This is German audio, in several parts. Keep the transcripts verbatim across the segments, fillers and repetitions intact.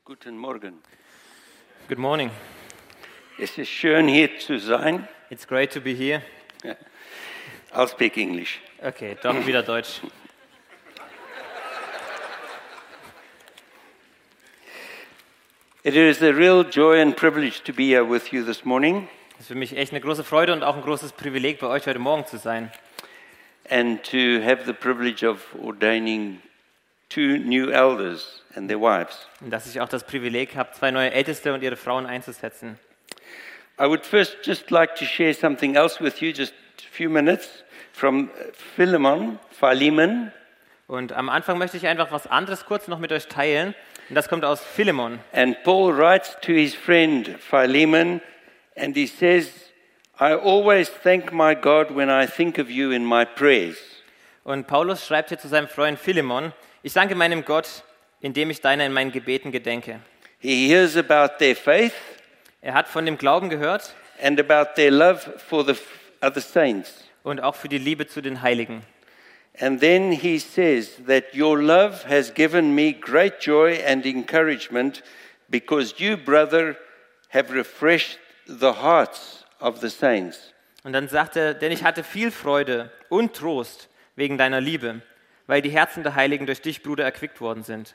Guten Morgen. Good morning. Es ist schön hier zu sein. It's great to be here. I'll speak English. Okay, doch wieder Deutsch. It is a real joy and privilege to be here with you this morning Es ist für mich echt eine große Freude und auch ein großes Privileg, bei euch heute Morgen zu sein. and to have the privilege of ordaining two new elders and their wives. Und dass ich auch das Privileg habe, zwei neue Älteste und ihre Frauen einzusetzen. I would first just like to share something else with you, just a few minutes, from Philemon, Philemon. Und am Anfang möchte ich einfach was anderes kurz noch mit euch teilen. Und das kommt aus Philemon. And Paul writes to his friend Philemon, and he says, I always thank my God when I think of you in my prayers. Und Paulus schreibt hier zu seinem Freund Philemon: Ich danke meinem Gott, indem ich deiner in meinen Gebeten gedenke. He hears about their faith Er hat von dem Glauben gehört and about their love for the f- other saints. und auch für die Liebe zu den Heiligen. And then he says that your love has given me great joy and encouragement because you, brother, have refreshed the hearts of the saints. Und dann sagt er, denn ich hatte viel Freude und Trost wegen deiner Liebe, weil die Herzen der Heiligen durch dich, Bruder, erquickt worden sind.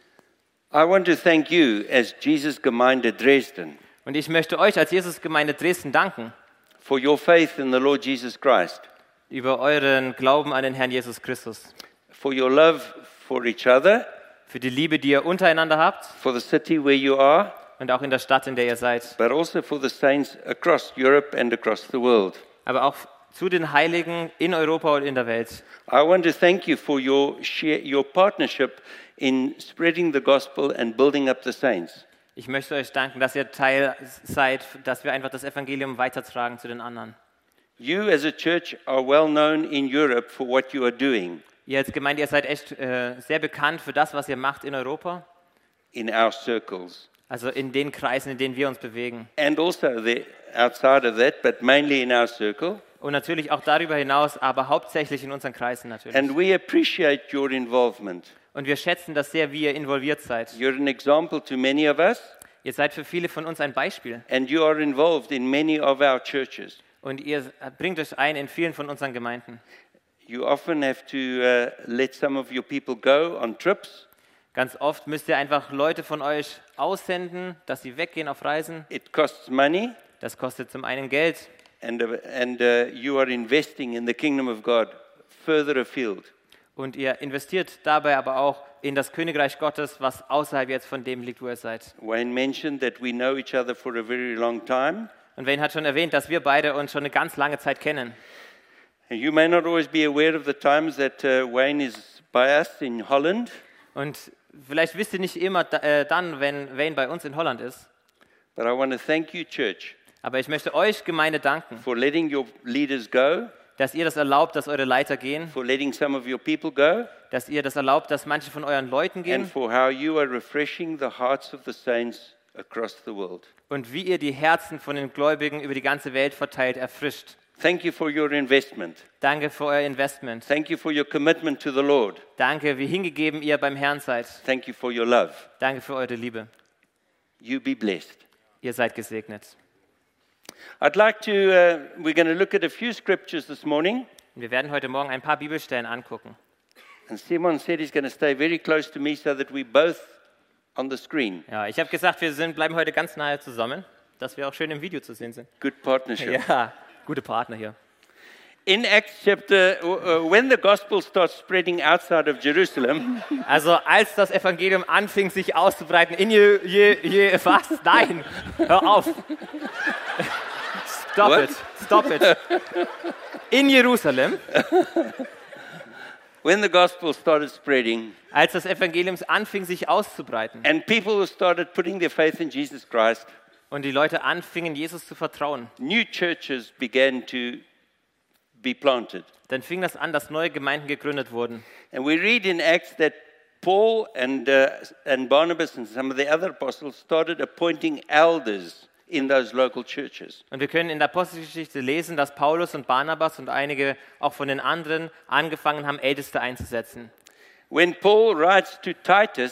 I want to thank you as Jesus Gemeinde Dresden Und ich möchte euch als Jesusgemeinde Dresden danken for your faith in the Lord Jesus Christ, über euren Glauben an den Herrn Jesus Christus, for your love for each other, für die Liebe, die ihr untereinander habt for the city where you are, und auch in der Stadt, in der ihr seid, but also for the saints across Europe and across the world. aber auch zu den Heiligen in Europa und in der Welt. I want to thank you for your share, your partnership in spreading the gospel and building up the saints. Ich möchte euch danken, dass ihr Teil seid, dass wir einfach das Evangelium weitertragen zu den anderen. You as a church are well known in Europe for what you are doing Ihr als Gemeinde, ihr seid echt äh, sehr bekannt für das, was ihr macht in Europa, in our circles also in den Kreisen, in denen wir uns bewegen. and also the, outside of that, but mainly in our circle. Und natürlich auch darüber hinaus, aber hauptsächlich in unseren Kreisen natürlich. And we appreciate your involvement. Und wir schätzen das sehr, wie ihr involviert seid. You're an example to many of us, Ihr seid für viele von uns ein Beispiel. and you are involved in many of our churches. Und ihr bringt euch ein in vielen von unseren Gemeinden. You often have to uh, let some of your people go on trips. Ganz oft müsst ihr einfach Leute von euch aussenden, dass sie weggehen auf Reisen. It costs money, Das kostet zum einen Geld. and, uh, and uh, you are investing in the kingdom of God further afield. Und ihr investiert dabei aber auch in das Königreich Gottes, was außerhalb jetzt von dem liegt, wo ihr seid. Wayne mentioned that we know each other for a very long time. Und Wayne hat schon erwähnt, dass wir beide uns schon eine ganz lange Zeit kennen. And you may not always be aware of the times that uh, Wayne is by us in Holland, Und vielleicht wisst ihr nicht immer da, äh, dann, wenn Wayne bei uns in Holland ist. but I want to thank you, church, Aber ich möchte euch, Gemeinde, danken, for letting your leaders go, dass ihr das erlaubt, dass eure Leiter gehen, for letting some of your people go, dass ihr das erlaubt, dass manche von euren Leuten and gehen for how you are refreshing the hearts of the saints across the world. und wie ihr die Herzen von den Gläubigen über die ganze Welt verteilt erfrischt. Thank you for your investment. Danke für euer Investment. Thank you for your commitment to the Lord. Danke, wie hingegeben ihr beim Herrn seid. Thank you for your love. Danke für eure Liebe. You be blessed. Ihr seid gesegnet. I'd like to, uh, we're going to look at a few scriptures this morning. Und wir werden heute Morgen ein paar Bibelstellen angucken. And Simon said he's going to stay very close to me so that we're both on the screen. Ja, ich habe gesagt, wir sind, bleiben heute ganz nahe zusammen, dass wir auch schön im Video zu sehen sind. Good partnership. Ja, gute Partner hier. In Acts chapter, uh, uh, when the gospel starts spreading outside of Jerusalem, Also als das Evangelium anfing, sich auszubreiten in je, je, je was? Nein, hör auf. Stop What? it, stop it. In Jerusalem, when the gospel started spreading, als das Evangelium anfing, sich auszubreiten and people started putting their faith in Jesus Christ, und die Leute anfingen, Jesus zu vertrauen, new churches began to be planted. dann fing das an, dass neue Gemeinden gegründet wurden. And we read in Acts that Paul and, uh, and Barnabas and some of the other apostles started appointing elders in those local churches. Und wir können in der Apostelgeschichte lesen, dass Paulus und Barnabas und einige auch von den anderen angefangen haben, Älteste einzusetzen. When Paul writes to Titus,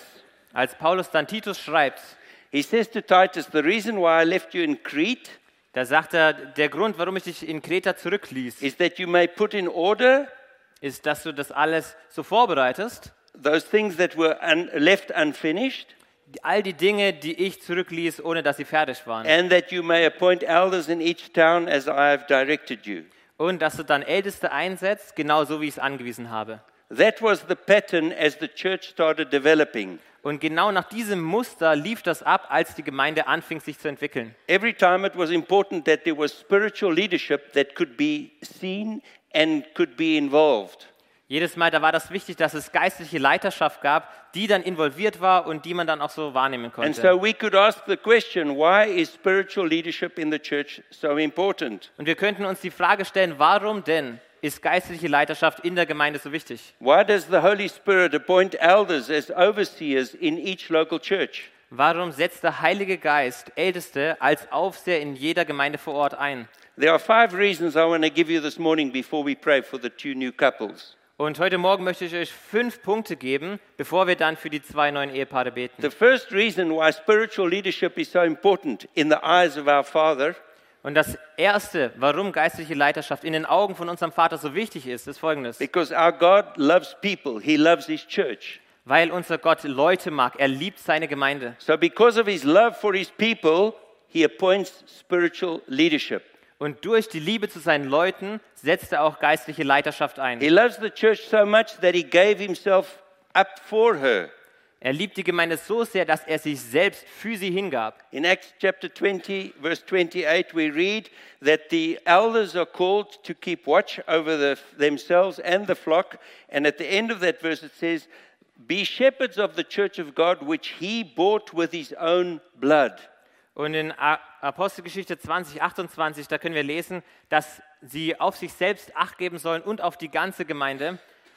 Als Paulus dann Titus schreibt, he says to Titus, the reason why I left you in Crete da sagt er, der Grund, warum ich dich in Kreta zurückließ, is that you may put in order ist, dass du das alles so vorbereitest, those things that were un- left unfinished, all die Dinge, die ich zurückließ, ohne dass sie fertig waren. and that you may appoint elders in each town as I have directed you. Und dass du dann Älteste einsetzt, genauso wie ich es angewiesen habe. That was the pattern as the church started developing. Und genau nach diesem Muster lief das ab, als die Gemeinde anfing, sich zu entwickeln. Every time it was important that there was spiritual leadership that could be seen and could be involved. Jedes Mal, da war das wichtig, dass es geistliche Leiterschaft gab, die dann involviert war und die man dann auch so wahrnehmen And konnte. so we could ask the question, why is spiritual leadership in the church so important? Und wir könnten uns die Frage stellen, warum denn ist geistliche Leiterschaft in der Gemeinde so wichtig? Why does the Holy Spirit appoint elders as overseers in each local church? Warum setzt der Heilige Geist Älteste als Aufseher in jeder Gemeinde vor Ort ein? There are five reasons I want to give you this morning before we pray for the two new couples. Und heute Morgen möchte ich euch fünf Punkte geben, bevor wir dann für die zwei neuen Ehepaare beten. The first reason why spiritual leadership is so important in the eyes of our Father Und das Erste, warum geistliche Leiterschaft in den Augen von unserem Vater so wichtig ist, ist Folgendes. because our God loves people. He loves his church. Weil unser Gott Leute mag, er liebt seine Gemeinde. So because of his love for his people, he appoints spiritual leadership. Und durch die Liebe zu seinen Leuten setzt er auch geistliche Leiterschaft He ein. loves the church so much that he gave himself up for her. Er liebt die Gemeinde so sehr, dass er sich selbst für sie hingab. In Acts chapter twenty, verse twenty-eight, we read that the elders are called to keep watch over the, themselves and the flock. And at the end of that verse it says, be shepherds of the church of God, which he bought with his own blood. Und in A- Apostelgeschichte zwanzig, achtundzwanzig, da können wir lesen, dass sie auf sich selbst Acht geben sollen und auf die ganze Gemeinde,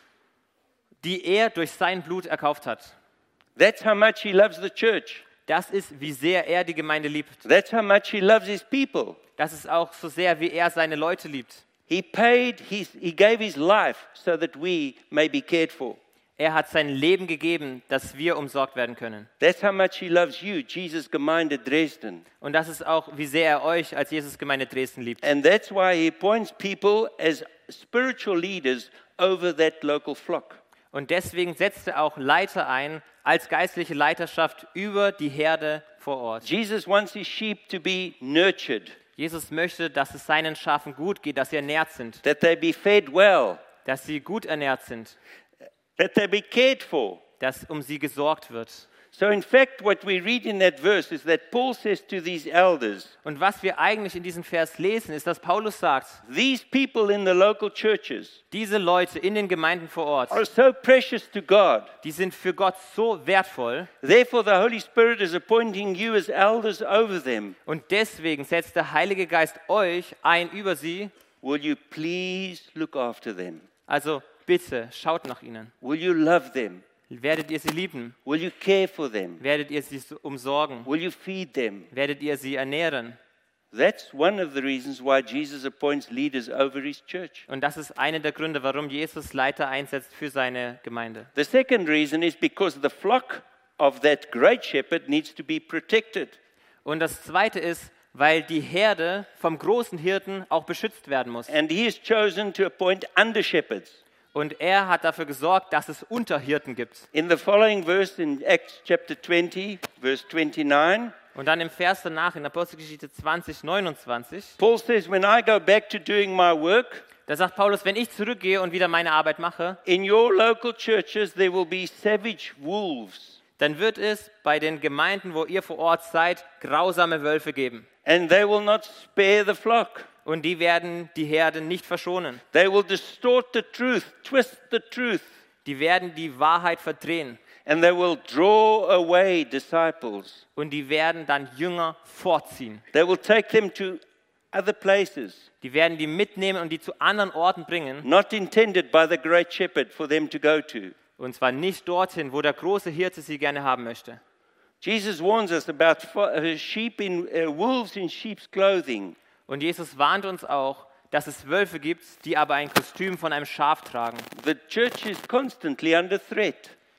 die er durch sein Blut erkauft hat. That's how much he loves the church. Das ist, wie sehr er die Gemeinde liebt. That's how much he loves his people. Das ist auch so sehr, wie er seine Leute liebt. He paid, his, he gave his life so that we may be cared for. Er hat sein Leben gegeben, dass wir umsorgt werden können. That's how much he loves you, Jesus Gemeinde Dresden. Und das ist auch, wie sehr er euch als Jesus-Gemeinde Dresden liebt. And that's why he appoints people as spiritual leaders over that local flock. Und deswegen setzt er auch Leiter ein, als geistliche Leiterschaft über die Herde vor Ort. Jesus wants his sheep to be nurtured, Jesus möchte, dass es seinen Schafen gut geht, dass sie ernährt sind, that they be fed well, dass sie gut ernährt sind, that they be cared for. dass um sie gesorgt wird. So in fact, what we read in that verse is that Paul says to these elders, Und was wir eigentlich in diesem Vers lesen, ist, dass Paulus sagt, these people in the local churches diese Leute in den Gemeinden vor Ort, are so precious to God. die sind für Gott so wertvoll. Therefore, the Holy Spirit is appointing you as elders over them. Und deswegen setzt der Heilige Geist euch ein über sie. Will you please look after them? Also bitte, schaut nach ihnen. Will you love them? Werdet ihr sie lieben? Will you care for them? Werdet ihr sie umsorgen? Will you feed them? Werdet ihr sie ernähren? That's one of the reasons why Jesus appoints leaders over his church. Und das ist einer der Gründe, warum Jesus Leiter einsetzt für seine Gemeinde. The second reason is because the flock of that great shepherd needs to be protected. Und das Zweite ist, weil die Herde vom großen Hirten auch beschützt werden muss. And he has chosen to appoint under shepherds. Und er hat dafür gesorgt, dass es Unterhirten gibt. In the following verse in Acts chapter twenty, verse twenty-nine, Und dann im Vers danach, in Apostelgeschichte zwanzig, neunundzwanzig, Paul says, when I go back to doing my work, da sagt Paulus, wenn ich zurückgehe und wieder meine Arbeit mache, in your local churches there will be savage wolves, dann wird es bei den Gemeinden, wo ihr vor Ort seid, grausame Wölfe geben. and they will not spare the flock. Und die werden die Herde nicht verschonen. They will distort the truth, twist the truth, Die werden die Wahrheit verdrehen. and they will draw away disciples. Und die werden dann Jünger vorziehen. They will take them to other places, Die werden die mitnehmen und die zu anderen Orten bringen. not intended by the great shepherd for them to go to. Und zwar nicht dorthin, wo der große Hirte sie gerne haben möchte. Jesus warns us about fo- uh, sheep in uh, wolves in sheep's clothing. Und Jesus warnt uns auch, dass es Wölfe gibt, die aber ein Kostüm von einem Schaf tragen. The church is constantly under threat.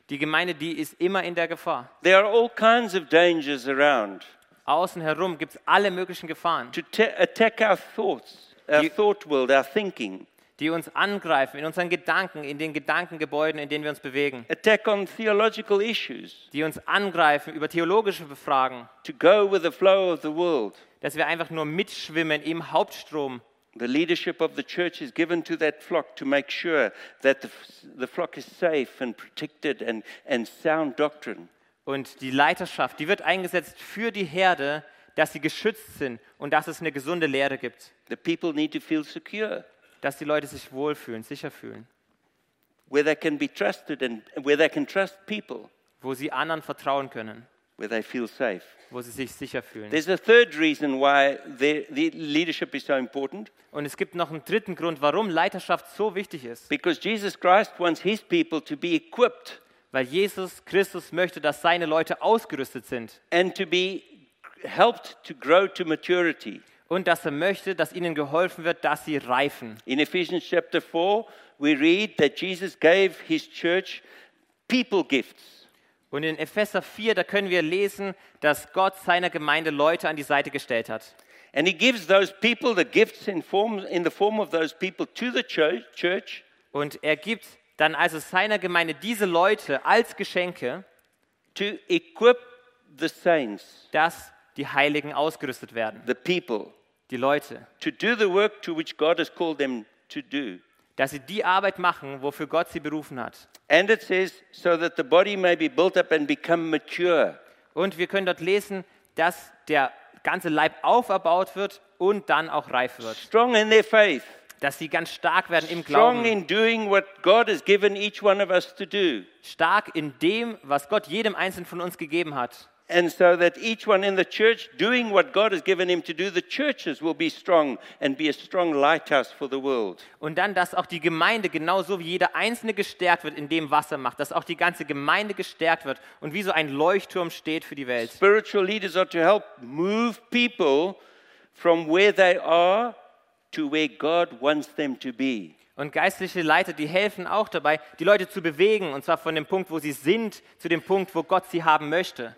Die Gemeinde, die ist immer in der Gefahr. There are all kinds of dangers around Außen herum gibt es alle möglichen Gefahren, to ta- attack our thoughts, our You- thought world, our thinking, die uns angreifen in unseren Gedanken, in den Gedankengebäuden, in denen wir uns bewegen, attack on theological issues, die uns angreifen über theologische Fragen, to go with the flow of the world. dass wir einfach nur mitschwimmen im Hauptstrom. The leadership of the church is given to that flock to make sure that the, the flock is safe and protected and, and sound doctrine. Und die Leiterschaft, die wird eingesetzt für die Herde, dass sie geschützt sind und dass es eine gesunde Lehre gibt. The people need to feel secure, Dass die Leute sich wohlfühlen, sicher fühlen, where they can be trusted and where they can trust people, wo sie anderen vertrauen können, where they feel safe. wo sie sich sicher fühlen. There's a third reason why the, the leadership is so important, Und es gibt noch einen dritten Grund, warum Leiterschaft so wichtig ist. because Jesus Christ wants his people to be equipped Weil Jesus Christus möchte, dass seine Leute ausgerüstet sind and to be helped to grow to maturity. und dass er möchte, dass ihnen geholfen wird, dass sie reifen. In Ephesians chapter four, we read that Jesus gave his church people gifts. Und in Epheser vier, da können wir lesen, dass Gott seiner Gemeinde Leute an die Seite gestellt hat. And he gives those people the gifts in, form, in the form of those people to the church, church Und er gibt dann also seiner Gemeinde diese Leute als Geschenke, to equip the saints, dass die Heiligen ausgerüstet werden. the people, Die Leute. to do the work to which God has called them to do. Dass sie die Arbeit machen, wofür Gott sie berufen hat. And it says, so that the body may be built up and become mature. Und wir können dort lesen, dass der ganze Leib auferbaut wird und dann auch reif wird. Strong in their faith, Dass sie ganz stark werden im strong Glauben. in doing what God has given each one of us to do. Stark in dem, was Gott jedem Einzelnen von uns gegeben hat. And so that each one in the church doing what God has given him to do, the churches will be strong and be a strong lighthouse for the world. Und dann, dass auch die Gemeinde genauso wie jeder Einzelne gestärkt wird in dem, was er macht. Dass auch die ganze Gemeinde gestärkt wird und wie so ein Leuchtturm steht für die Welt. Spiritual leaders are to help move people from where they are to where God wants them to be. Und geistliche Leiter, die helfen auch dabei, die Leute zu bewegen. Und zwar von dem Punkt, wo sie sind, zu dem Punkt, wo Gott sie haben möchte.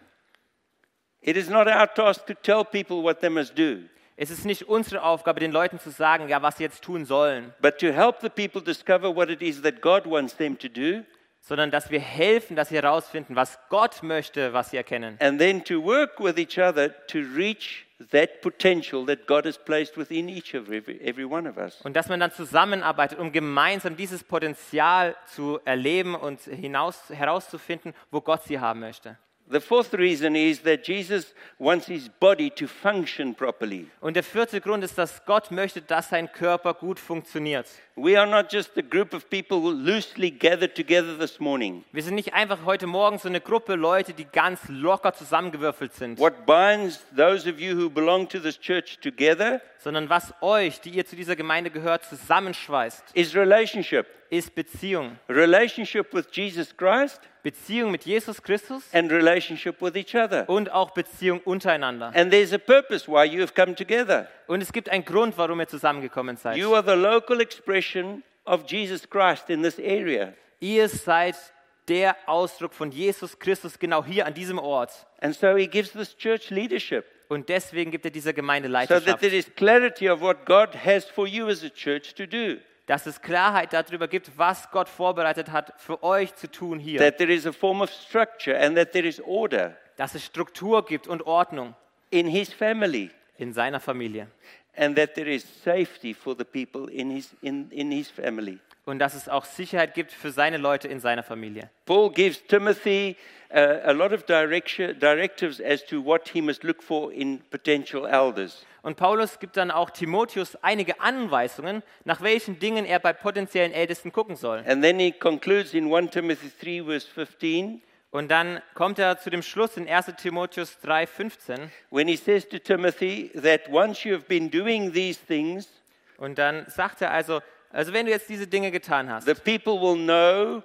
It is not our task to tell people what they must do, Es ist nicht unsere Aufgabe, den Leuten zu sagen, ja, was sie jetzt tun sollen, but to help the people discover what it is that God wants them to do, sondern dass wir helfen, dass sie herausfinden, was Gott möchte, was sie erkennen. and then to work with each other to reach that potential that God has placed within each of every, every one of us. Und dass man dann zusammenarbeitet, um gemeinsam dieses Potenzial zu erleben und hinaus, herauszufinden, wo Gott sie haben möchte. The fourth reason is that Jesus wants his body to function properly. Und der vierte Grund ist, dass Gott möchte, dass sein Körper gut funktioniert. We are not just a group of people who loosely gathered together this morning. Wir sind nicht einfach heute Morgen so eine Gruppe Leute, die ganz locker zusammengewürfelt sind, What binds those of you who belong to this church together sondern was euch, die ihr zu dieser Gemeinde gehört, zusammenschweißt, is relationship. ist Beziehung. Relationship with Jesus Christ Beziehung mit Jesus Christus and relationship with each other. und auch Beziehung untereinander. And there's a purpose why you have come together. Und es gibt einen Grund, warum ihr zusammengekommen seid. You are the local expression of Jesus Christ in this area. Ihr seid der Ausdruck von Jesus Christus genau hier an diesem Ort. And so he gives this church leadership Und deswegen gibt er dieser Gemeinde so that Leiterschaft, there is clarity of what God has for you as a church to do. dass es Klarheit darüber gibt, was Gott vorbereitet hat, für euch zu tun hier. That there is a form of structure and that there is order Dass es Struktur gibt und Ordnung in his family in seiner Familie. and that there is safety for the people in his, in, in his family. Und dass es auch Sicherheit gibt für seine Leute in seiner Familie. Paul gives Timothy uh, a lot of direction, directives as to what he must look for in potential elders. Und Paulus gibt dann auch Timotheus einige Anweisungen, nach welchen Dingen er bei potenziellen Ältesten gucken soll. And then he concludes in First Timothy three, verse fifteen, Und dann kommt er zu dem Schluss in erster Timotheus drei fünfzehn. when he says to Timothy that once you have been doing these things, Und dann sagt er also, also wenn du jetzt diese Dinge getan hast, the people will know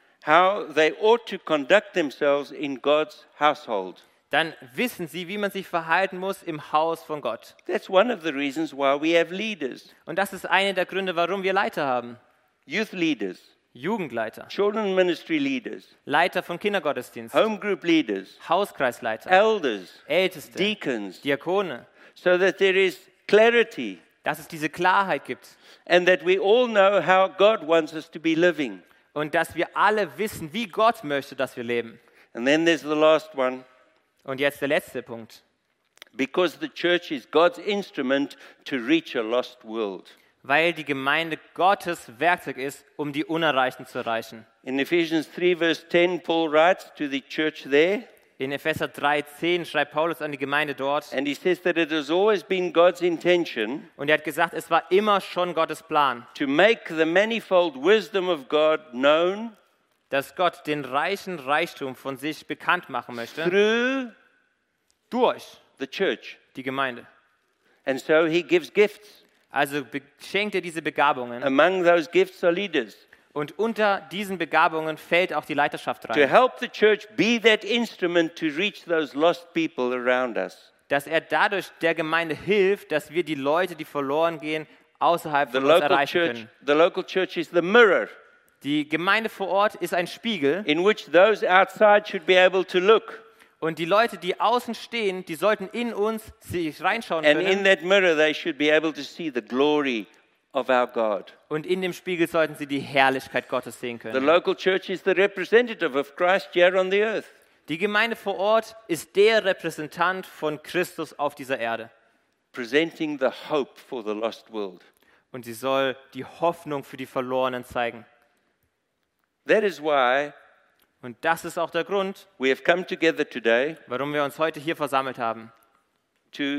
how they ought to conduct themselves in God's household. dann wissen sie, wie man sich verhalten muss im Haus von Gott. That's one of the reasons why we have leaders, Und das ist einer der Gründe, warum wir Leiter haben. youth leaders, Jugendleiter, children ministry leaders, Leiter von Kindergottesdienst, home group leaders, Hauskreisleiter, elders, Älteste, deacons, Diakone, so that there is clarity dass es diese Klarheit gibt and that we all know how God wants us to be living. und dass wir alle wissen, wie Gott möchte, dass wir leben. And then there's the last one. Und jetzt der letzte Punkt. Because the church is God's instrument to reach a lost world. Weil die Gemeinde Gottes Werkzeug ist, um die Unerreichten zu erreichen. In Ephesians three verse ten, Paul writes to the church there, In Epheser drei zehn schreibt Paulus an die Gemeinde dort and he says that it has always been God's intention und er hat gesagt, es war immer schon Gottes Plan, to make the manifold wisdom of God known dass Gott den reichen Reichtum von sich bekannt machen möchte through durch the church. die Gemeinde. And so he gives gifts. Also be- schenkt er diese Begabungen Among those gifts are leaders. und unter diesen Begabungen fällt auch die Leiterschaft To rein, help the church be that instrument to reach those lost people around us. dass er dadurch der Gemeinde hilft, dass wir die Leute, die verloren gehen, außerhalb The von uns local erreichen church, können. the local church is the mirror Die Gemeinde vor Ort ist ein Spiegel in which those outside should be able to look. und die Leute, die außen stehen, die sollten in uns sich reinschauen And in können that mirror, they should be able to see the glory of our God. und in dem Spiegel sollten sie die Herrlichkeit Gottes sehen The können. local church is the representative of Christ here on the earth. Die Gemeinde vor Ort ist der Repräsentant von Christus auf dieser Erde Presenting the hope for the lost world. und sie soll die Hoffnung für die Verlorenen zeigen. That is why Und das ist auch der Grund, we have come together today warum wir uns heute hier versammelt haben, to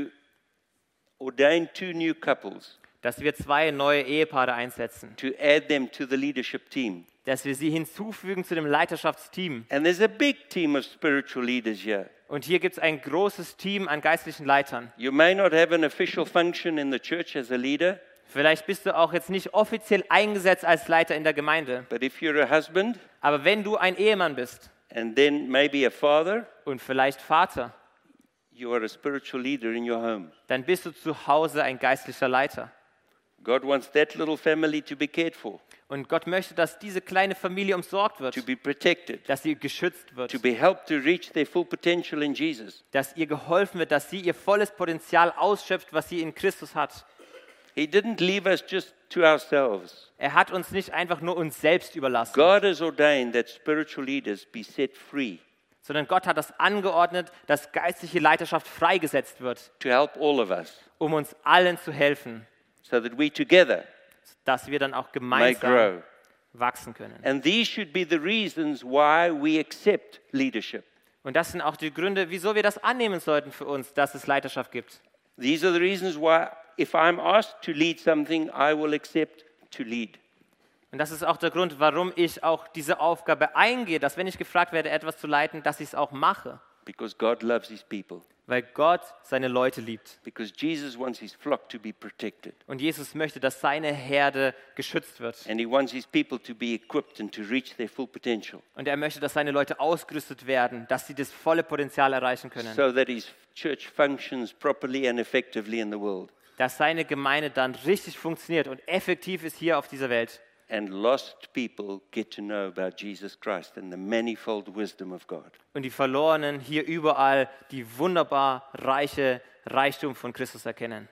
ordain two new couples, dass wir zwei neue Ehepaare einsetzen, to add them to the leadership team. dass wir sie hinzufügen zu dem Leiterschaftsteam. And there's a big team of spiritual leaders here. Und hier gibt es ein großes Team an geistlichen Leitern. You may not have an official function in the church as a leader, Vielleicht bist du auch jetzt nicht offiziell eingesetzt als Leiter in der Gemeinde, but if you're a husband aber wenn du ein Ehemann bist and then maybe a father, und vielleicht Vater, you are a spiritual leader in your home. dann bist du zu Hause ein geistlicher Leiter. God wants that little family to be cared for, Und Gott möchte, dass diese kleine Familie umsorgt wird, to be protected, dass sie geschützt wird, to be helped to reach their full potential in Jesus. dass ihr geholfen wird, dass sie ihr volles Potenzial ausschöpft, was sie in Christus hat. He didn't leave us just to ourselves. Er hat uns nicht einfach nur uns selbst überlassen, God has ordained that spiritual leaders be set free sondern Gott hat das angeordnet, dass geistliche Leiterschaft freigesetzt wird, to help all of us, um uns allen zu helfen, so that we together dass wir dann auch may gemeinsam grow. wachsen können. And these should be the reasons why we accept leadership. Und das sind auch die Gründe, wieso wir das annehmen sollten für uns, dass es Leiterschaft gibt. These are the reasons why, if I'm asked to lead something, I will accept to lead. Und das ist auch der Grund, warum ich auch diese Aufgabe eingehe, dass wenn ich gefragt werde, etwas zu leiten, dass ich es auch mache. Because God loves his people. Weil Gott seine Leute liebt. Because Jesus wants his flock to be protected. Und Jesus möchte, dass seine Herde geschützt wird. And he wants his people to be equipped and to reach their full potential. Und er möchte, dass seine Leute ausgerüstet werden, dass sie das volle Potenzial erreichen können. So that his church functions properly and effectively in the world. Dass seine Gemeinde dann richtig funktioniert und effektiv ist hier auf dieser Welt. And lost people get to know about Jesus Christ and the manifold wisdom of God. Und die Verlorenen hier überall die wunderbar reiche Reichtum von Christus erkennen.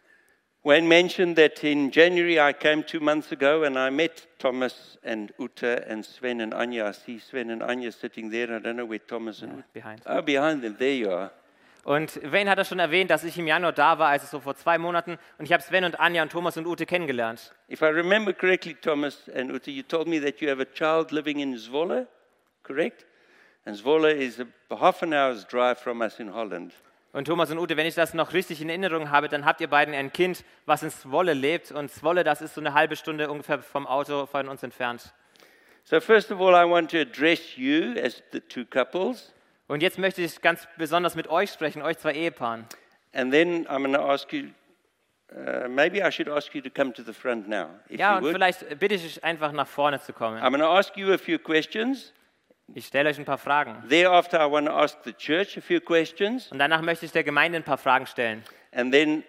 Wayne mentioned that in January I came two months ago and I met Thomas and Uta and Sven and Anya. I see Sven and Anya sitting there. I don't know where Thomas and Uta. Behind. Oh, behind them. There you are. Und Wayne hat das schon erwähnt, dass ich im Januar da war, also so vor zwei Monaten. Und ich habe Sven und Anja und Thomas und Ute kennengelernt. If I remember correctly, Thomas and Uta, you told me that you have a child living in Zwolle, correct? And Zwolle is a half an hour's drive from us in Holland. Und Thomas und Ute, wenn ich das noch richtig in Erinnerung habe, dann habt ihr beiden ein Kind, was in Zwolle lebt. Und Zwolle, das ist so eine halbe Stunde ungefähr vom Auto von uns entfernt. So first of all, I want to address you as the two couples. Und jetzt möchte ich ganz besonders mit euch sprechen, euch zwei Ehepaaren. And then I'm going to ask you, uh, maybe I should ask you to come to the front now, if Ja, you und would. vielleicht bitte ich euch einfach nach vorne zu kommen. I'm going to ask you a few questions. Ich stelle euch ein paar Fragen. Thereafter, I want to ask the church a few questions. Und danach möchte ich der Gemeinde ein paar Fragen stellen. And then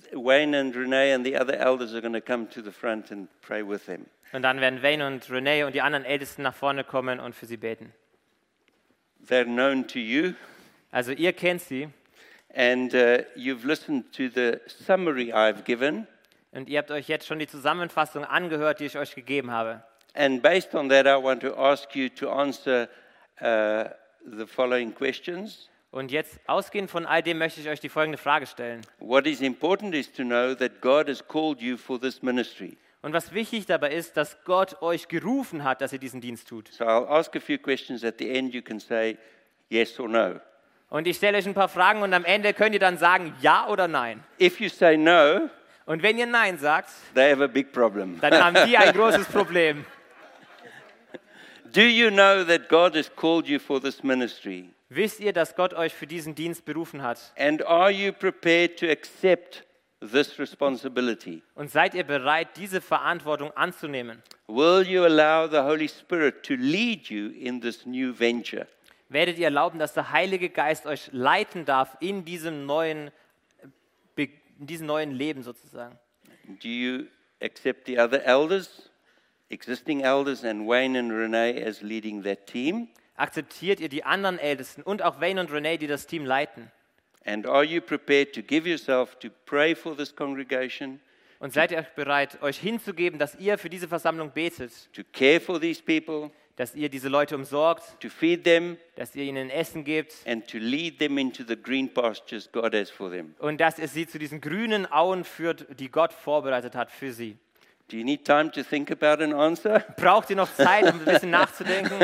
Wayne and Renee and the other elders are going to come to the front and pray with them. Und dann werden Wayne und Renee und die anderen Ältesten nach vorne kommen und für sie beten. They're known to you, Also ihr kennt sie and uh, you've listened to the summary I've given. und ihr habt euch jetzt schon die Zusammenfassung angehört, die ich euch gegeben habe. And based on that, I want to ask you to answer uh, the following questions. Und jetzt, ausgehend von all dem, möchte ich euch die folgende Frage stellen. What is important is to know that God has called you for this ministry. Und was wichtig dabei ist, dass Gott euch gerufen hat, dass ihr diesen Dienst tut. So I'll ask a few questions. At the end, you can say yes or no. Und ich stelle euch ein paar Fragen und am Ende könnt ihr dann sagen ja oder nein. If you say no, Und wenn ihr nein sagt, they have a big problem. dann haben die ein großes Problem. Do you know that God has called you for this ministry? Wisst ihr, dass Gott euch für diesen Dienst berufen hat? And are you prepared to accept this responsibility? Und seid ihr bereit, diese Verantwortung anzunehmen? Will you allow the Holy Spirit to lead you in this new venture? Werdet ihr erlauben, dass der Heilige Geist euch leiten darf in diesem neuen, in diesem neuen Leben sozusagen? Do you accept the other elders, existing elders, and Wayne and Renee as leading that team? Akzeptiert ihr die anderen Ältesten und auch Wayne und Renee, die das Team leiten? And are you prepared to give yourself to pray for this congregation, Und seid ihr bereit, euch hinzugeben, dass ihr für diese Versammlung betet, to care for these people, dass ihr diese Leute umsorgt, to feed them, dass ihr ihnen Essen gebt and to lead them into the green pastures God has for them? und dass ihr sie zu diesen grünen Auen führt, die Gott vorbereitet hat für sie? Do you need time to think about an answer? Braucht ihr noch Zeit, um ein bisschen nachzudenken?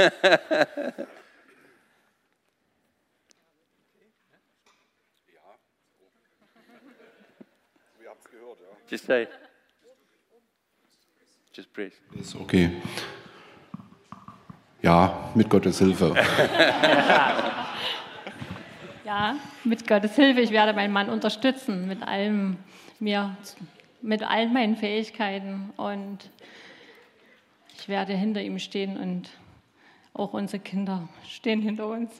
Just say. Just praise. Ist okay. Ja, mit Gottes Hilfe. Ja, mit Gottes Hilfe. Ich werde meinen Mann unterstützen mit allem mir, mit allen meinen Fähigkeiten und ich werde hinter ihm stehen und auch unsere Kinder stehen hinter uns.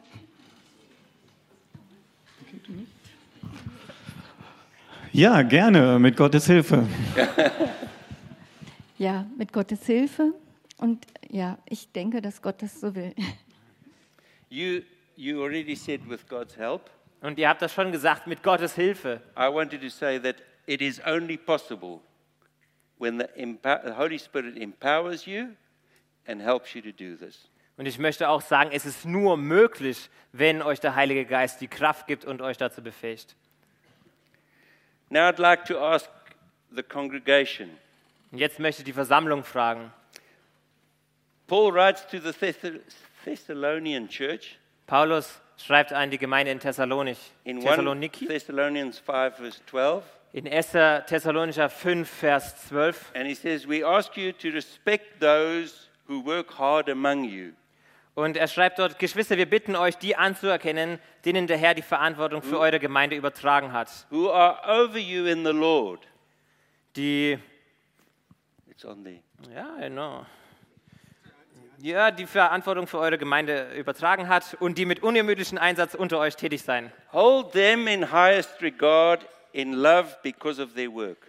Ja, gerne, mit Gottes Hilfe. Ja, mit Gottes Hilfe. Und ja, ich denke, dass Gott das so will. You, you already said with God's help. Und ihr habt das schon gesagt, mit Gottes Hilfe. I wanted to say that it is only possible when the, empower, the Holy Spirit empowers you and helps you to do this. Und ich möchte auch sagen, es ist nur möglich, wenn euch der Heilige Geist die Kraft gibt und euch dazu befähigt. Now I'd like to ask the congregation. Und jetzt möchte ich die Versammlung fragen. Paul writes to the Thess- Thessalonian church Paulus schreibt an die Gemeinde in Thessalonich, in First Thessaloniki, Thessalonians five verse twelve, in erster Thessalonicher fünf, Vers zwölf. and he says, "We ask you to respect those who work hard among you, Und er schreibt dort, Geschwister, wir bitten euch, die anzuerkennen, denen der Herr die Verantwortung für eure Gemeinde übertragen hat. who are over you in the Lord." Die, It's on there. ja, genau. Ja, die Verantwortung für eure Gemeinde übertragen hat und die mit unermüdlichem Einsatz unter euch tätig sein. Hold them in highest regard in love because of their work.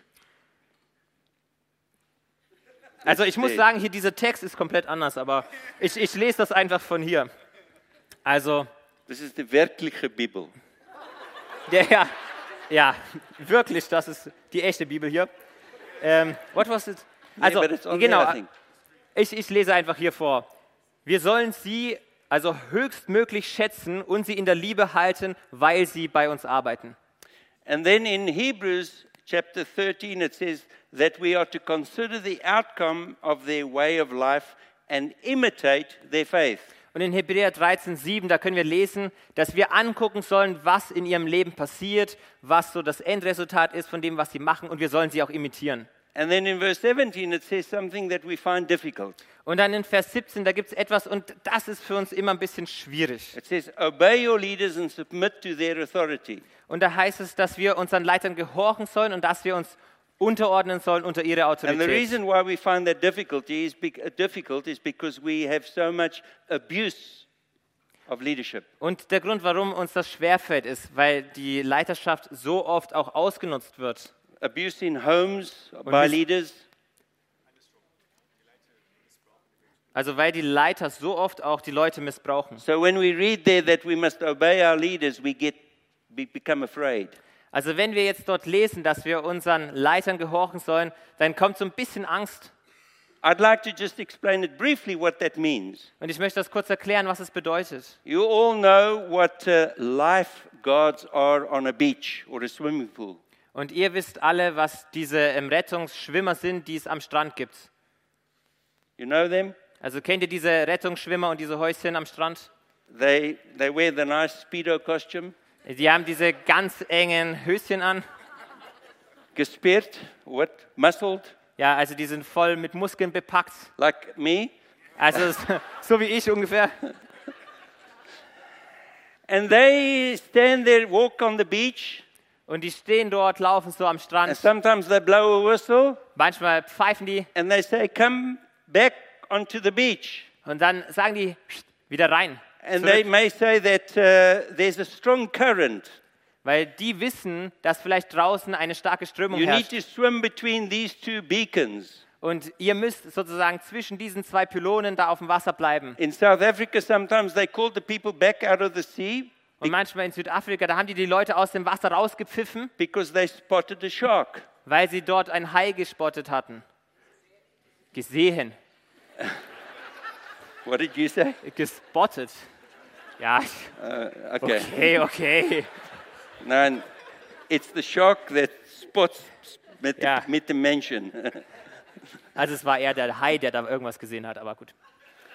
Also ich muss sagen, hier dieser Text ist komplett anders, aber ich, ich lese das einfach von hier. Also, This is the wirkliche Bibel. der, ja, ja, wirklich, das ist die echte Bibel hier. Ähm, what was it? Also, Yeah, but it's on there, I genau, think. ich, ich lese einfach hier vor. Wir sollen sie also höchstmöglich schätzen und sie in der Liebe halten, weil sie bei uns arbeiten. And then in Hebrews chapter thirteen, it says that we are to consider the outcome of their way of life and imitate their faith. Und in Hebräer dreizehn, sieben, da können wir lesen, dass wir angucken sollen, was in ihrem Leben passiert, was so das Endresultat ist von dem, was sie machen, und wir sollen sie auch imitieren. And then in verse seventeen, it says something that we find difficult. Und dann in Vers siebzehn, da gibt es etwas, und das ist für uns immer ein bisschen schwierig. It says, "Obey your leaders and submit to their authority." Und da heißt es, dass wir unseren Leitern gehorchen sollen und dass wir uns unterordnen sollen unter ihre And the Autorität. reason why we find that difficulty is bec- uh, difficult is because we have so much abuse of leadership. Und der Grund, warum uns das schwerfällt, ist, weil die Leiterschaft so oft auch ausgenutzt wird. abuse in homes by miss- leaders. Also weil die Leiter so oft auch die Leute missbrauchen. So when we read there that we must obey our leaders, we get we become afraid. Also wenn wir jetzt dort lesen, dass wir unseren Leitern gehorchen sollen, dann kommt so ein bisschen Angst. I'd like to just explain it briefly what that means. Und ich möchte das kurz erklären, was es bedeutet. You all know what uh, lifeguards are on a beach or a swimming pool. Und ihr wisst alle, was diese ähm, Rettungsschwimmer sind, die es am Strand gibt. You know them? Also kennt ihr diese Rettungsschwimmer und diese Häuschen am Strand? They they wear the nice Speedo costume, Die haben diese ganz engen Höschen an. gespiert, what? Muscled, Ja, also die sind voll mit Muskeln bepackt. like me. Also so wie ich ungefähr. And they stand there, walk on the beach, Und die stehen dort, laufen so am and Strand. sometimes they blow a whistle, Manchmal pfeifen die and they say, come back onto the beach. und dann sagen die "Psst, wieder rein. And Zurück." they may say that uh, there's a strong current. Weil die wissen, dass vielleicht draußen eine starke Strömung You need herrscht. to swim between these two beacons. Und ihr müsst sozusagen zwischen diesen zwei Pylonen da auf dem Wasser bleiben. In South Africa, sometimes they called the people back out of the sea Und manchmal in Südafrika, da haben die die Leute aus dem Wasser rausgepfiffen, because they spotted a shark. weil sie dort ein Hai gespottet hatten. Gesehen. What did you say? Gespottet. Ja, Uh, okay. okay, okay. No, it's the shark that spots mit, Ja. mit the mention. Also es war eher der Hai, der da irgendwas gesehen hat, aber gut.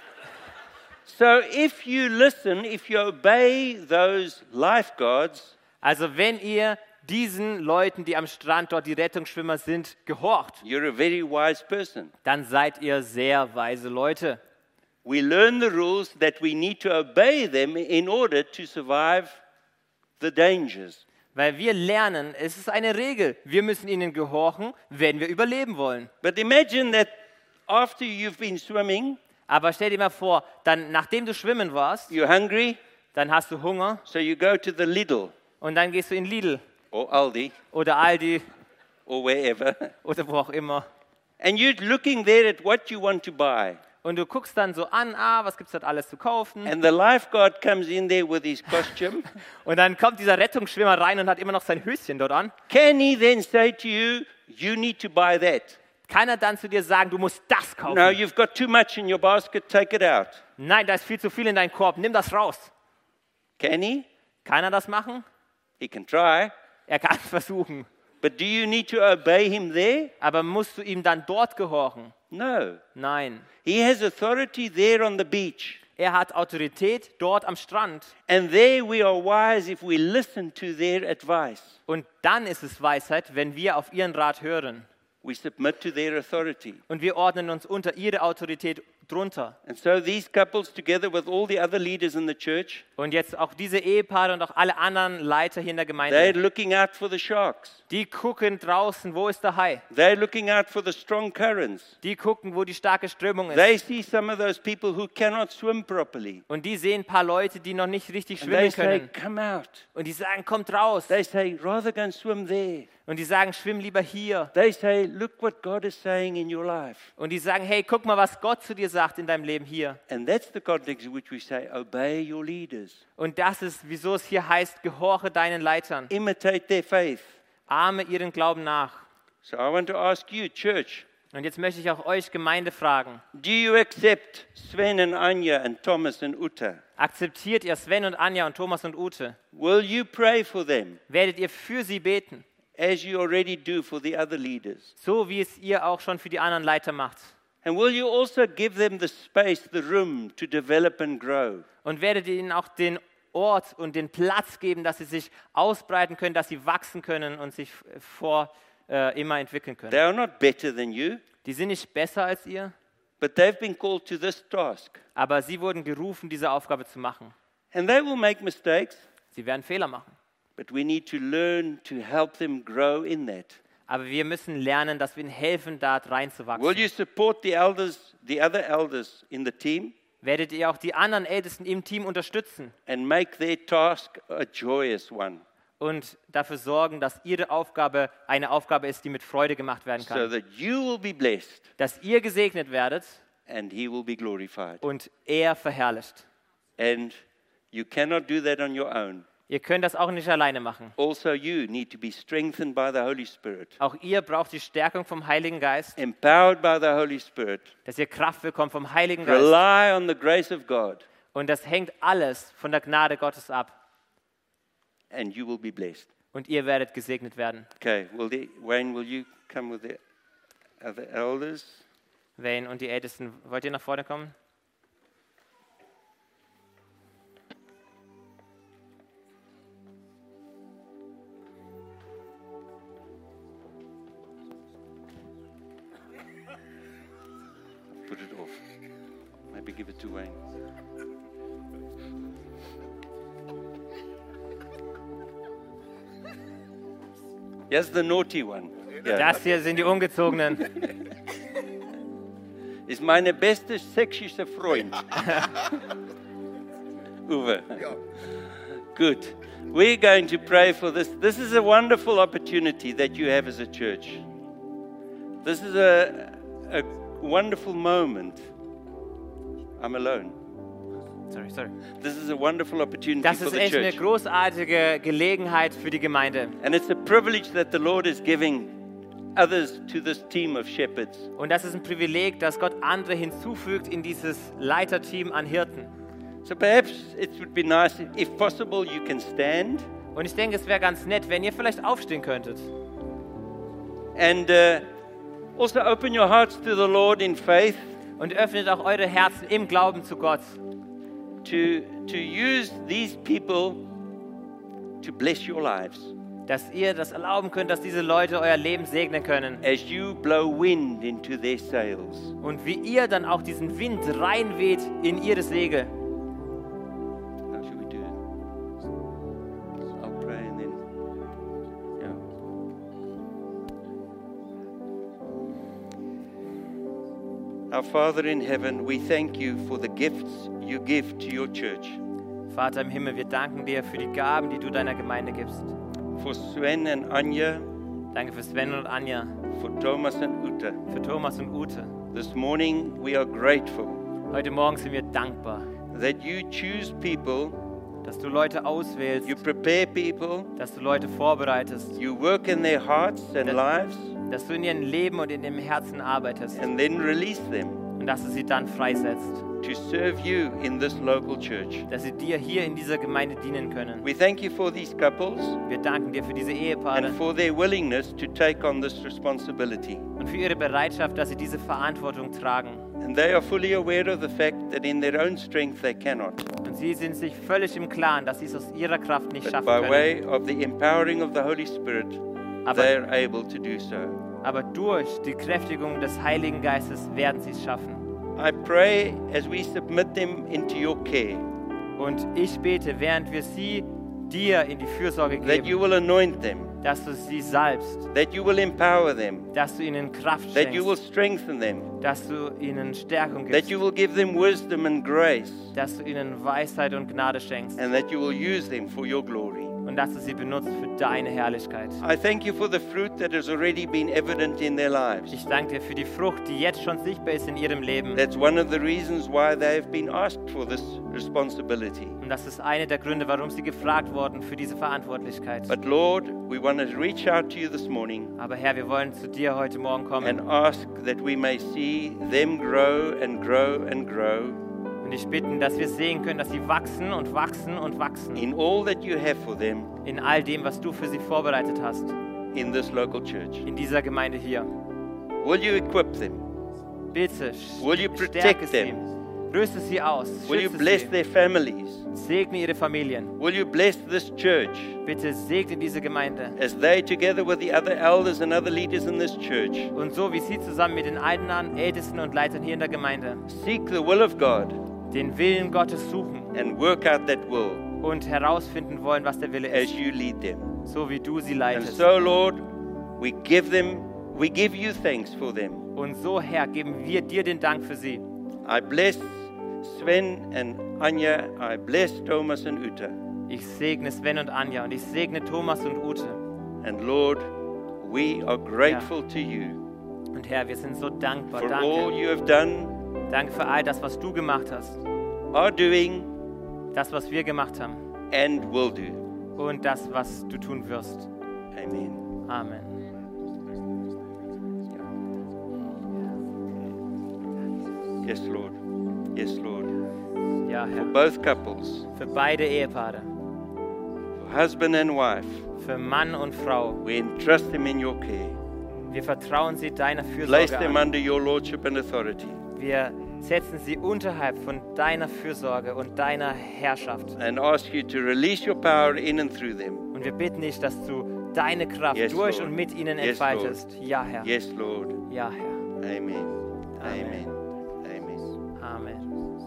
So if you listen, if you obey those lifeguards, Also wenn ihr diesen Leuten, die am Strand dort die Rettungsschwimmer sind, gehorcht, you're a very wise person. dann seid ihr sehr weise Leute. We learn the rules that we need to obey them in order to survive the dangers. Weil wir lernen, es ist eine Regel, wir müssen ihnen gehorchen, wenn wir überleben wollen. But imagine that after you've been swimming, Aber stell dir mal vor, dann nachdem du schwimmen warst, you're hungry, dann hast du Hunger so you go to the Lidl und dann gehst du in Lidl or Aldi oder Aldi or wherever, oder wo auch immer and you're looking there at what you want to buy. und du guckst dann so an, ah, was gibt's dort alles zu kaufen? And the lifeguard comes in there with his costume. Und dann kommt dieser Rettungsschwimmer rein und hat immer noch sein Höschen dort an. Can he then say to you, you need to buy that? Kann er dann zu dir sagen, du musst das kaufen? No, you've got too much in your basket, take it out. Nein, da ist viel zu viel in deinem Korb, nimm das raus. Can he? Kann er das machen? He can try. Er kann es versuchen. But do you need to obey him there? Aber musst du ihm dann dort gehorchen? No. Nein. He has authority there on the beach. Er hat Autorität dort am Strand. And there we are wise if we listen to their advice. Und dann ist es Weisheit, wenn wir auf ihren Rat hören. We submit to their authority. Und wir ordnen uns unter ihre Autorität drunter. And so these couples, together with all the other leaders in the church, Und jetzt auch diese Ehepaare und auch alle anderen Leiter hier in der they're Gemeinde, looking out for the sharks. die gucken draußen, wo ist der Hai? They're looking out for the strong currents. Die gucken, wo die starke Strömung ist. They see some of those people who cannot swim properly. Und die sehen ein paar Leute, die noch nicht richtig And they schwimmen say, können. come out. Und die sagen, kommt raus. They say, rather go and swim there. Und die sagen, schwimm lieber hier. They say, look what God is saying in your life. Und die sagen, hey, guck mal, was Gott zu dir sagt in deinem Leben hier. And that's the context in which we say, obey your leaders. Und das ist, wieso es hier heißt, gehorche deinen Leitern. Imitate their faith. Ahme ihren Glauben nach. So I want to ask you, church, Und jetzt möchte ich auch euch Gemeinde fragen. do you accept Sven and Anya and Thomas and Uta? Akzeptiert ihr Sven und Anja und Thomas und Ute? Will you pray for them Werdet ihr für sie beten? as you already do for the other leaders? So wie es ihr auch schon für die anderen Leiter macht. And will you also give them the space, the room to develop and grow? Und werdet ihr ihnen auch den Ort und den Platz geben, dass sie sich ausbreiten können, dass sie wachsen können und sich vor äh, immer entwickeln können. They are not better than you, Die sind nicht besser als ihr, but they've been called to this task. aber sie wurden gerufen, diese Aufgabe zu machen. And they will make mistakes, Sie werden Fehler machen. but we need to learn to help them grow in that. Aber wir müssen lernen, dass wir ihnen helfen, da Will reinzuwachsen. you support the elders, the other elders in the team, Werdet ihr auch die anderen Ältesten im Team unterstützen and make their task a joyous one? und dafür sorgen, dass ihre Aufgabe eine Aufgabe ist, die mit Freude gemacht werden so kann. that you will be blessed Dass ihr gesegnet werdet and he will be glorified. und er verherrlicht. And you cannot do that on your own. Ihr könnt das auch nicht alleine machen. Also, you need to be strengthened by the Holy Spirit, Auch ihr braucht die Stärkung vom Heiligen Geist, empowered by the Holy Spirit. dass ihr Kraft bekommt vom Heiligen Geist. Rely on the grace of God, Und das hängt alles von der Gnade Gottes ab. and you will be blessed. Und ihr werdet gesegnet werden. Okay, will the, Wayne, will you come with the other elders? Wayne und die Ältesten, wollt ihr nach vorne kommen? Put it off. Maybe give it to Wayne. Here's the naughty one. Yeah. Das hier sind die Ungezogenen. Ist meine beste sächsische Freund. Uwe. Good. We're going to pray for this. This is a wonderful opportunity that you have as a church. This is a, a wonderful moment. I'm alone. Sorry, sorry. This is a wonderful opportunity Das for ist the echt eine church. großartige Gelegenheit für die Gemeinde. And it's a privilege that the Lord is giving others to this team of shepherds. Und das ist ein Privileg, dass Gott andere hinzufügt in dieses Leiterteam an Hirten. So perhaps it would be nice, if possible, you can stand Und ich denke, es wäre ganz nett, wenn ihr vielleicht aufstehen könntet. and uh, also open your hearts to the Lord in faith Und öffnet auch eure Herzen im Glauben zu Gott. to, to use these people to bless your lives Dass ihr das erlauben könnt, dass diese Leute euer Leben segnen können. as you blow wind into their sails. Und wie ihr dann auch diesen Wind reinweht in ihre Segel. How should we do it? I'll pray and then, yeah. Our Father in heaven, we thank you for the gifts you give to your church. Vater im Himmel, wir danken dir für die Gaben, die du deiner Gemeinde gibst. For Sven and Anya, Danke für Sven und Anja, for Thomas and Uta. für Thomas und Ute. This morning we are grateful Heute Morgen sind wir dankbar, that you choose people, dass du Leute auswählst, you prepare people, dass du Leute vorbereitest, you work in their hearts and That- lives, dass du in ihrem Leben und in ihrem Herzen arbeitest and then release them und dass du sie dann freisetzt, to serve you in this local church. dass sie dir hier in dieser Gemeinde dienen können. We thank you for these couples Wir danken dir für diese Ehepaare and for their willingness to take on this responsibility. und für ihre Bereitschaft, dass sie diese Verantwortung tragen. And they are fully aware of the fact that in their own strength they cannot, Und sie sind sich völlig im Klaren, dass sie es aus ihrer Kraft nicht but schaffen by können. way of the empowering of the Holy Spirit, Aber- they are able to do so. Aber durch die Kräftigung des Heiligen Geistes werden sie es schaffen. I pray as we submit them into your care, Und ich bete, während wir sie dir in die Fürsorge that you geben, will anoint them, dass du sie salbst, that you will empower them, dass du ihnen Kraft that you will schenkst, strengthen them, dass du ihnen Stärkung that gibst, you will give them wisdom and grace, dass du ihnen Weisheit und Gnade schenkst and that you will use them for your glory. und dass du sie benutzt für deine Herrlichkeit. I thank you for the fruit that has already been evident in their lives. Ich danke dir für die Frucht, die jetzt schon sichtbar ist in ihrem Leben. That's one of the reasons why they have been asked for this responsibility. Und das ist einer der Gründe, warum sie gefragt wurden für diese Verantwortlichkeit. But Lord, we want to reach out to you this morning Aber Herr, wir wollen zu dir heute Morgen kommen and ask that we may see them grow and grow and grow und dich bitten, dass wir sehen können, dass sie wachsen und wachsen und wachsen in all that you have for them in all dem, was du für sie vorbereitet hast, in this local church. in dieser Gemeinde hier. Will you equip them? Bitte, Will you stärke protect sie, them? rüste sie aus, Will you schütze bless sie, their families? segne ihre Familien. Will you bless this church Bitte segne diese Gemeinde. as they, together with the other elders and other leaders in this church, Und so wie sie zusammen mit den Altern, Ältesten und Leitern hier in der Gemeinde seek the will of God den Willen Gottes suchen and work out that will und herausfinden wollen, was der Wille as ist, you lead them. so wie du sie And leitest. so, Lord, we give them, we give you thanks for them. Und so, Herr, geben wir dir den Dank für sie. I bless Sven and Anya. I bless Thomas and Uta. Ich segne Sven und Anja und ich segne Thomas und Ute. And Lord, we are grateful to you Und Herr, wir sind so dankbar. for all Danke. you have done, Danke für all das, was du gemacht hast. are doing, Das, was wir gemacht haben. and will do. Und das, was du tun wirst. Amen. Amen. Yes, Lord. Yes, Lord. Ja, For Herr. both couples, Für beide Ehepaare. for husband and wife, Für Mann und Frau. we entrust them in your care. Wir vertrauen sie deiner Place Fürsorge them an. under your lordship and authority. Wir setzen sie unterhalb von deiner Fürsorge und deiner Herrschaft. And ask you to release your power in and through them. Und wir bitten dich, dass du deine Kraft Yes, durch Lord. und mit ihnen Yes, entfaltest. Ja, Herr. Yes, Lord. Ja, Herr. Amen. Amen. Amen. Amen. Amen.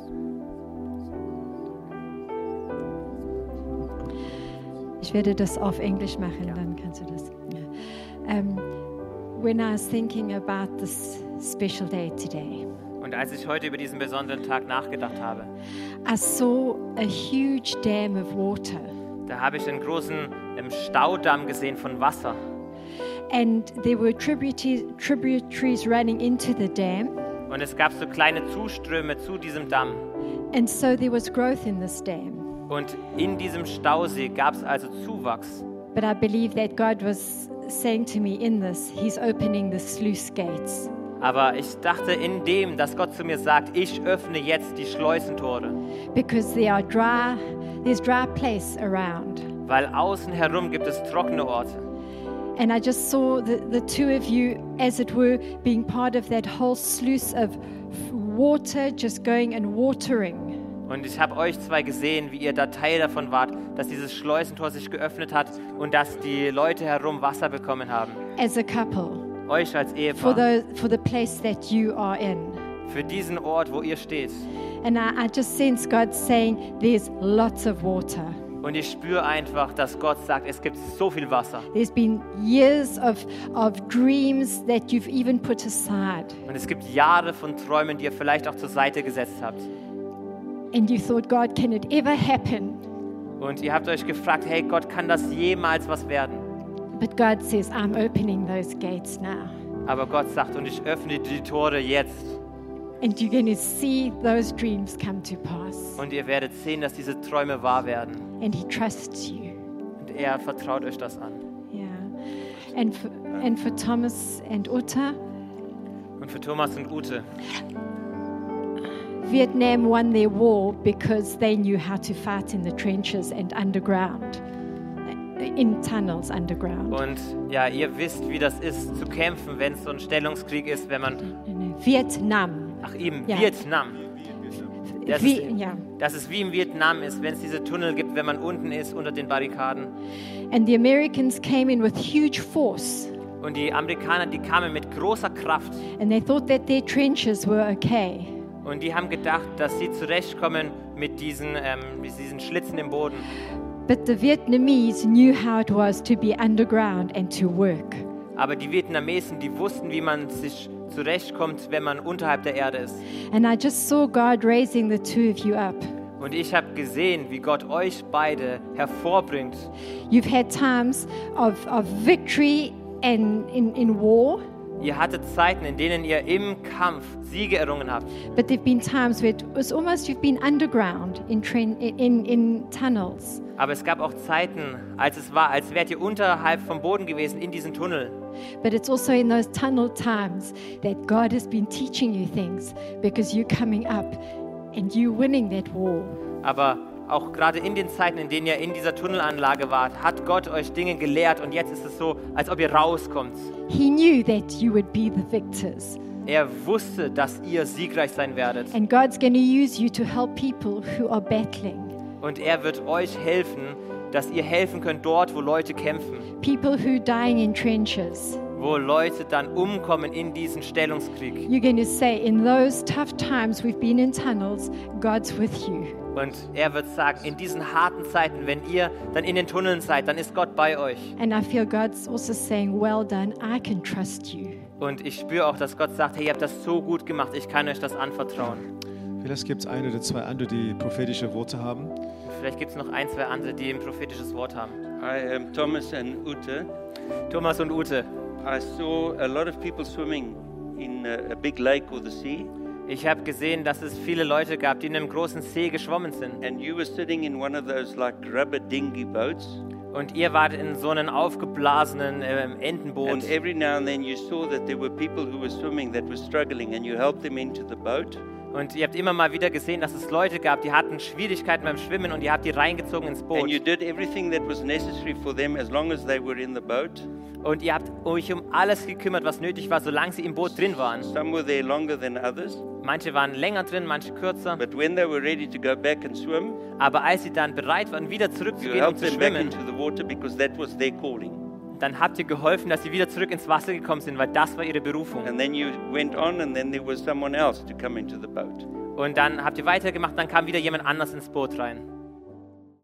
Ich werde das auf Englisch machen, dann kannst du das. Ja. Um, when I was thinking about this special day today, Und als ich heute über diesen besonderen Tag nachgedacht habe, I saw a huge dam of water, da habe ich einen großen ähm, Staudamm gesehen von Wasser. and there were tributaries, tributaries running into the dam, Und es gab so kleine Zuströme zu diesem Damm. and so there was growth in this dam. Und in diesem Stausee gab es also Zuwachs. But I believe that God was saying to me in this, He's opening the sluice gates. Aber ich dachte in dem, dass Gott zu mir sagt, ich öffne jetzt die Schleusentore. Because there are dry, there's dry place around. Weil außen herum gibt es trockene Orte. And I just saw the, the two of you, as it were, being part of that whole sluice of water just going and watering. Und ich habe euch zwei gesehen, wie ihr da Teil davon wart, dass dieses Schleusentor sich geöffnet hat und dass die Leute herum Wasser bekommen haben. As a couple, Euch als for Ehepaar. the, for the place that you are in. Für diesen Ort, wo ihr steht. And I, I just sense God saying, there's lots of water. Und ich spüre einfach, dass Gott sagt, es gibt so viel Wasser. There's been years of, of dreams that you've even put aside. Und es gibt Jahre von Träumen, die ihr vielleicht auch zur Seite gesetzt habt. And you thought, God, can it ever happen? Und ihr habt euch gefragt, hey Gott, kann das jemals was werden? But God says, I'm opening those gates now. Aber Gott sagt, und ich öffne die Tore jetzt. And you're going to see those dreams come to pass. Und ihr werdet sehen, dass diese Träume wahr werden. And He trusts you. Und er vertraut euch das an. Yeah. And for, and for Thomas and Uta, Und für Thomas und Ute, Vietnam won their war because they knew how to fight in the trenches and underground, in tunnels underground. und ja, ihr wisst, wie das ist, zu kämpfen, wenn es so ein Stellungskrieg ist, wenn man, No, no, Vietnam. ach eben, Ja. Vietnam. Das Vi- ist, yeah. dass es wie im Vietnam ist, wenn es diese Tunnel gibt, wenn man unten ist unter den Barrikaden. And the Americans came in with huge force, Und die Amerikaner, die kamen mit großer Kraft. and they thought that their trenches were okay. Und die haben gedacht, dass sie zurechtkommen mit diesen, ähm, mit diesen Schlitzen im Boden. But the Vietnamese knew how it was to be underground and to work. Aber die Vietnamesen, die wussten, wie man sich zurechtkommt, wenn man unterhalb der Erde ist. And I just saw God raising the two of you up. Und ich habe gesehen, wie Gott euch beide hervorbringt. You've had times of, of victory and in, in war, Ihr hattet Zeiten, in denen ihr im Kampf Siege errungen habt. but there've been times where it was almost you've been underground in, train, in, in tunnels. Aber es gab auch Zeiten, als es war, als wärt ihr unterhalb vom Boden gewesen in diesen Tunnel. But it's also in those tunnel times that God has been teaching you things because you're coming up and you're winning that war. Aber auch gerade in den Zeiten, in denen ihr in dieser Tunnelanlage wart, hat Gott euch Dinge gelehrt und jetzt ist es so, als ob ihr rauskommt. He knew that you would be the victors. Er wusste, dass ihr siegreich sein werdet. And God's going to use you to help people who are battling, Und er wird euch helfen, dass ihr helfen könnt dort, wo Leute kämpfen. people who are dying in trenches. Wo Leute dann umkommen in diesen Stellungskrieg. You're going to say, in those tough times we've been in tunnels, God's with you. Und er wird sagen, in diesen harten Zeiten, wenn ihr dann in den Tunneln seid, dann ist Gott bei euch. And I feel God's also saying, well done, I can trust you. Und ich spüre auch, dass Gott sagt, hey, ihr habt das so gut gemacht, ich kann euch das anvertrauen. Vielleicht gibt es ein oder zwei andere, die prophetische Worte haben. Vielleicht gibt es noch ein, zwei andere, die ein prophetisches Wort haben. I am Thomas and Ute. Thomas und Ute. I saw a lot of people swimming in a, a big lake or the sea, Ich habe gesehen, dass es viele Leute gab, die in einem großen See geschwommen sind. and you were sitting in one of those like rubber dinghy boats, Und ihr wart in so einem aufgeblasenen ähm, Entenboot. and every now and then you saw that there were people who were swimming that were struggling, and you helped them into the boat. Und ihr habt immer mal wieder gesehen, dass es Leute gab, die hatten Schwierigkeiten beim Schwimmen und ihr habt die reingezogen ins Boot. And you did everything that was necessary for them as long as they were in the boat. Und ihr habt euch um alles gekümmert, was nötig war, solange sie im Boot drin waren. Some were there longer than others, Manche waren länger drin, manche kürzer. but when they were ready to go back and swim, Aber als sie dann bereit waren, wieder you zurückzugehen, um helped zu them back schwimmen, into the water because that was their calling. dann habt ihr geholfen, dass sie wieder zurück ins Wasser gekommen sind, weil das war ihre Berufung. And then you went on, and then there was someone else to come into the boat. Und dann habt ihr weitergemacht, dann kam wieder jemand anders ins Boot rein.